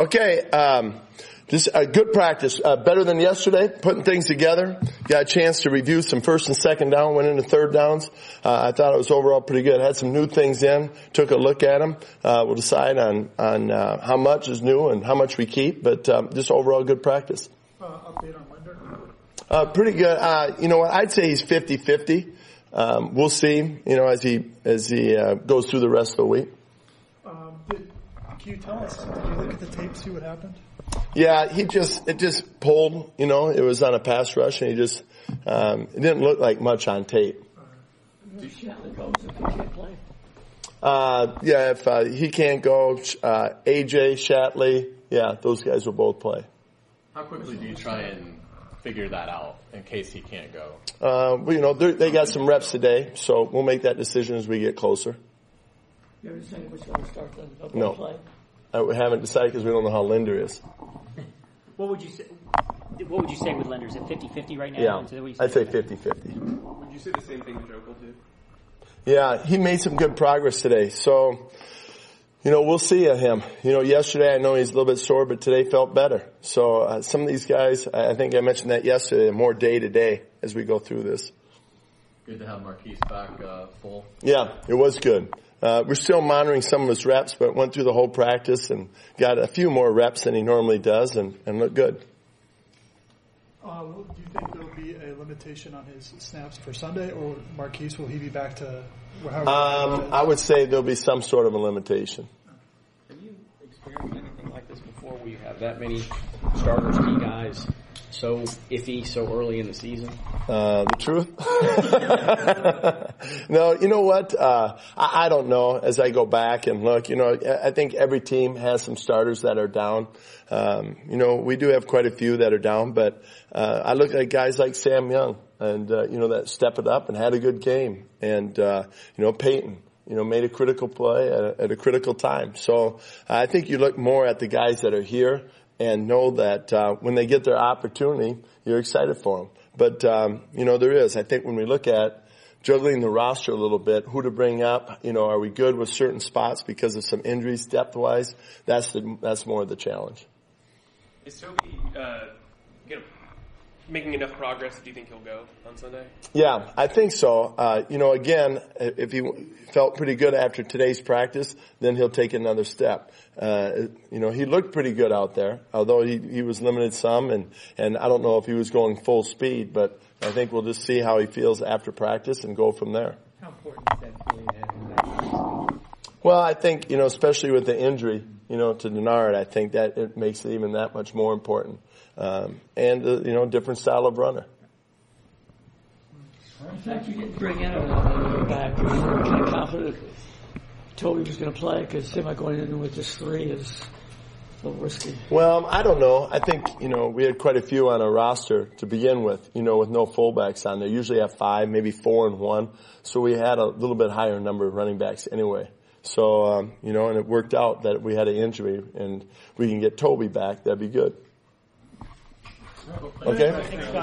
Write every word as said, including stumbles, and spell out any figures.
Okay, um, just a good practice. Uh, better than yesterday, putting things together. Got a chance to review some first and second down, went into third downs. Uh, I thought it was overall pretty good. Had some new things in, took a look at them. Uh, we'll decide on, on, uh, how much is new and how much we keep, but, um, just overall good practice. Uh, update on Linder? Uh, pretty good. Uh, you know what? I'd say he's fifty-fifty. Um, we'll see, you know, as he, as he, uh, goes through the rest of the week. Um, did, can you tell us, did you look at the tape, see what happened? Yeah, he just, it just pulled, you know, it was on a pass rush and he just, um, it didn't look like much on tape. Uh, yeah, if, uh, he can't go, uh, A J, Shatley, yeah, those guys will both play. How quickly do you try and figure that out in case he can't go? Uh, well, you know, they got some reps today, so we'll make that decision as we get closer. You ever decided which one to start the, the No. play? Uh, we haven't decided because we don't know how Linder is. What would you say? What would you say with Linder? Is it fifty-fifty right now? Yeah, Is that what you I'd say right now? fifty-fifty. Would you say the same thing to Jokel too? Yeah, he made some good progress today. So, you know, we'll see at him. You know, yesterday I know he's a little bit sore, but today felt better. So uh, some of these guys, I think I mentioned that yesterday, more day to day as we go through this. Good to have Marquise back uh, full. Yeah, it was good. Uh, we're still monitoring some of his reps, but went through the whole practice and got a few more reps than he normally does and, and looked good. Uh, do you think there will be a limitation on his snaps for Sunday, or Marquise, will he be back to however? Um, I would say there'll be some sort of a limitation. Have you experienced anything like this before where you have that many starters, key guys, so iffy so early in the season? Uh, the truth? No, you know what? Uh, I, I don't know as I go back and look, you know, I think every team has some starters that are down. Um, you know, we do have quite a few that are down, but, uh, I look at guys like Sam Young and, uh, you know, that stepped it up and had a good game. And, uh, you know, Peyton, you know, made a critical play at a, at a critical time. So I think you look more at the guys that are here and know that, uh, when they get their opportunity, you're excited for them. But, um, you know, there is. I think when we look at juggling the roster a little bit, who to bring up, you know, are we good with certain spots because of some injuries depth-wise? That's the, that's more of the challenge. Is Toby uh, get, making enough progress? Do you think he'll go on Sunday? Yeah, I think so. Uh, you know, again, if he felt pretty good after today's practice, then he'll take another step. Uh, you know, he looked pretty good out there, although he, he was limited some, and, and I don't know if he was going full speed, but I think we'll just see how he feels after practice and go from there. How important is that feeling having that? Well, I think, you know, especially with the injury, you know, to Denard, I think that it makes it even that much more important. Um, and, uh, you know, different style of runner. In fact, you didn't bring in a back. You were kind of confident Toby was going to play because Semi going in with this three is a little risky. Well, I don't know. I think, you know, we had quite a few on our roster to begin with, you know, with no fullbacks on there. Usually have five, maybe four and one. So we had a little bit higher number of running backs anyway. So, um, you know, and it worked out that we had an injury and we can get Toby back. That'd be good. Okay?